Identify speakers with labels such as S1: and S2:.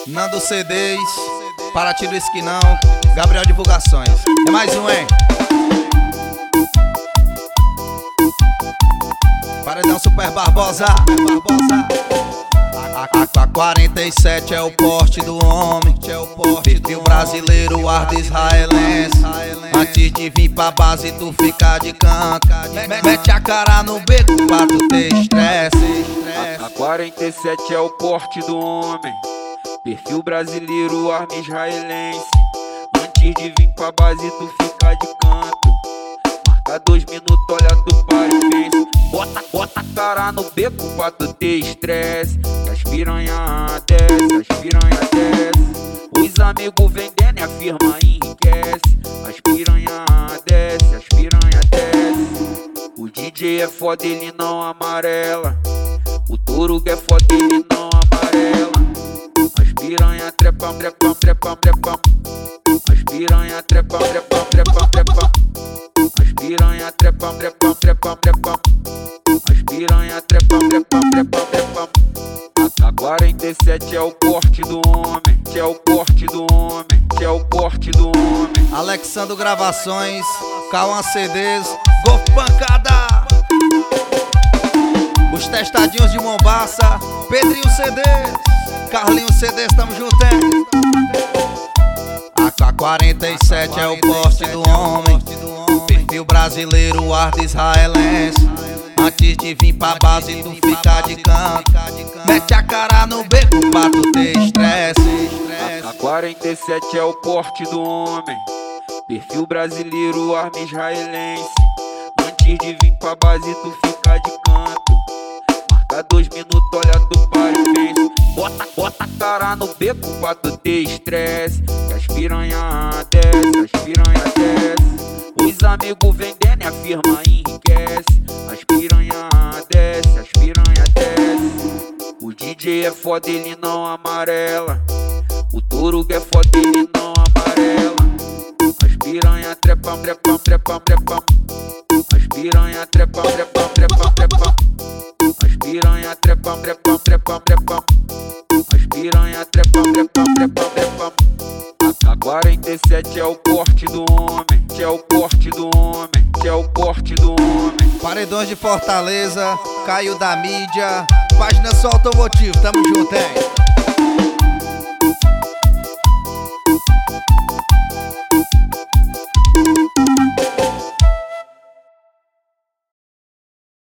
S1: Nando CDs, Paraty do Esquinão, Gabriel Divulgações. É mais um, hein? Paredão Super Barbosa. A 47 é o porte do homem, perfil brasileiro, ar de israelense. Antes de vir pra base tu fica de canto, mete a cara no beco pra tu ter estresse.
S2: A 47 é o porte do homem, perfil brasileiro, arma israelense. Antes de vir pra base tu fica de canto, marca 2 minutos, olha tu para e pensa. Bota a cara no beco pra tu ter estresse. As piranha desce, as piranha desce. Os amigos vendendo e a firma enriquece. As piranha desce, as piranha desce. O DJ é foda, ele não amarela. O Torugo é foda, ele não amarela. As piranha trepam, trepam, trepam, trepam. As piranha trepam, trepam, trepam, trepam. As piranha trepam, trepam, trepam, trepam. As piranha trepam, trepam, trepam, trepam. A 47 é o porte do homem, que é o porte do homem, que é o porte do homem.
S1: Alexandro Gravações, Cauã CDs, Golf Pancada. Os testadinhos de Mombaça, Pedrinho CDs, Carlinho CDs, tamo junto, hein? A 47 é o porte do homem, perfil brasileiro, ar de israelense. Antes de vir pra base tu fica de canto, mete a cara no beco pra tu ter estresse.
S2: A 47 é o porte do homem, perfil brasileiro, arma israelense. Antes de vir pra base tu fica de canto, marca 2 minutos, olha tu para e pensa. Bota a cara no beco pra tu ter estresse. As piranha desce, as piranha desce. Os amigos vendendo e a firma enriquece. As piranha desce, as piranha desce. O DJ é foda, ele não amarela. O Torugo é foda, ele não amarela. As piranha trepam, trepam, trepam, trepam. As piranha trepam, trepam, trepam, trepam. As piranha trepam, trepam, trepam, trepam. As piranha trepam, trepam, trepam, trepam. A 47 é o porte do homem, que é o porte do homem, que é o porte do homem.
S1: Paredões de Fortaleza, Caio da Mídia, Página Só Automotivo, tamo junto, hein?